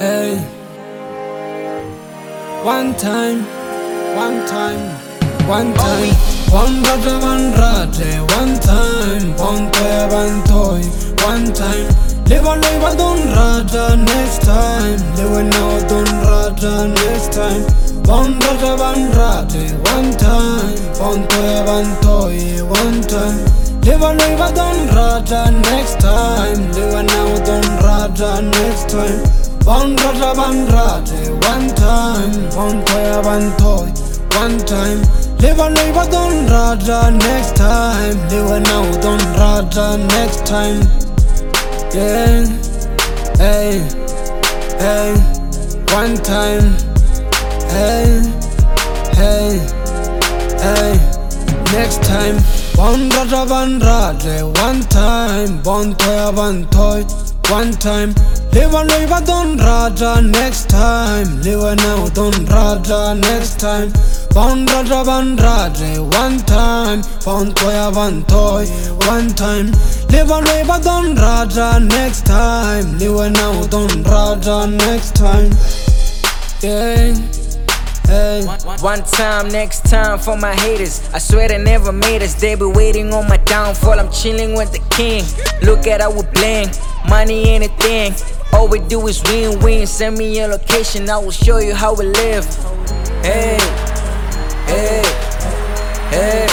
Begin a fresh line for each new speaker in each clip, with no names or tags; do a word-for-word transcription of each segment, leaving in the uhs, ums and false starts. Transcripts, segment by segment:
Hey, one time, one time, one time. One rata, one rate, one time. One toy, one toy, one time. Live a live a don't rata next time. Live a now don't rata next time. One rata, one rate, one time. One toy, one toy, one time. Live a live a don't rata next time. Live a now don't rata next time. One rata, one rate, one time. One toy, one toy, one time. Live a live a don't rata next time. Live a now don't rata next time. Yeah, hey, hey, one time. Hey, hey, hey, next time. One rata, one rate, one time. One toy, one toy, one time. Live a live a don't rata next time. Live a now don't rata next time. One rata, one rate, one time. One toy, one toy, one time. Live a live a don't rata next time. Live a now don't rata next time. Yeah. Hey.
One time, next time for my haters. I swear they never made us. They be waiting on my downfall. I'm chilling with the king. Look at how we bling. Money ain't a thing. All we do is win win. Send me your location, I will show you how we live. Hey, hey, hey,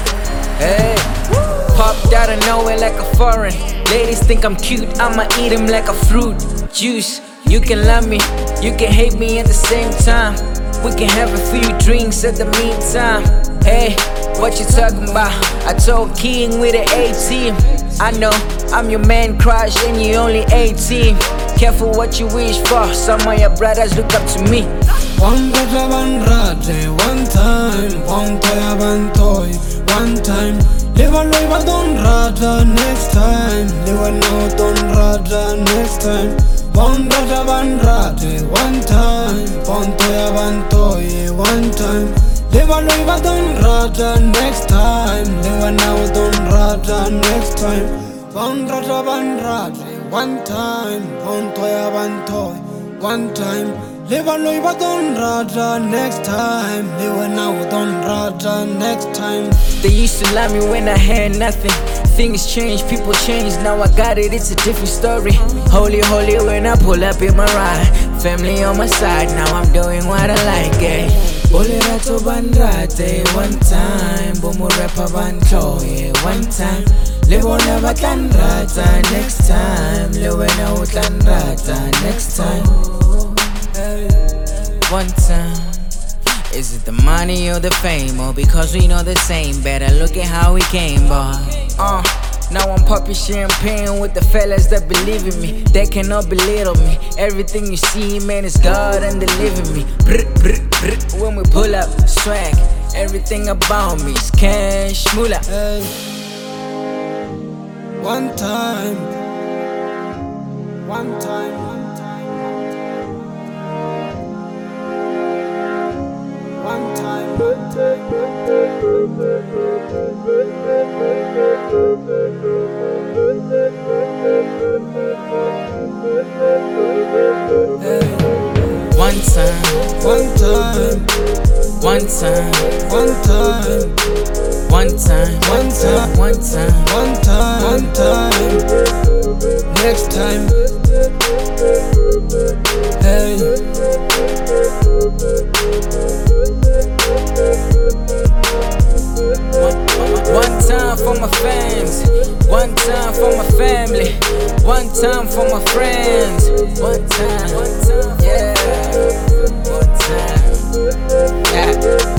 hey. Popped out of nowhere like a foreign. Ladies think I'm cute, I'ma eat them like a fruit juice. You can love me, you can hate me at the same time. We can have a few drinks at the meantime. Hey, what you talking about? I told King with an A-team. I know, I'm your man crush and you only eighteen. Careful what you wish for, some of your brothers look up to me.
One rata, one rate, one time. One toy, one toy, one time. Live a live a don't rata next time. Live a no don't rata next time. One rata, one rate, one time. One toy, one toy, one time. Live a live a don't rata next time. Live a now don't rata next time. One rata, one rate, one time. One toy, one toy, one time. Live a live a don't rata next time. Live a now don't rata next time.
They used to love me when I had nothing. Things change, people change, now I got it, it's a different story. Holy, holy when I pull up in my ride. Family on my side, now I'm doing what I like, eh. Ole rato bandrate, one time. Bomo rapper bantoye, one time. Levo never can rata, next time. Lewe na utlan rata, next time. One time. Is it the money or the fame, or because we know the same? Better look at how we came, boy. Uh, now I'm popping champagne with the fellas that believe in me. They cannot belittle me. Everything you see, man, is God and delivering me. Brr, brr, brr. When we pull up, swag. Everything about me is cash, moolah.
Hey. One time. One time. One time, one time. Hey.
One time,
one time,
one time,
one time,
one time,
one time,
one time,
one time, one time. Next time. Hey.
One time for my fans, one time for my family, one time for my friends, one time, yeah, one time, yeah.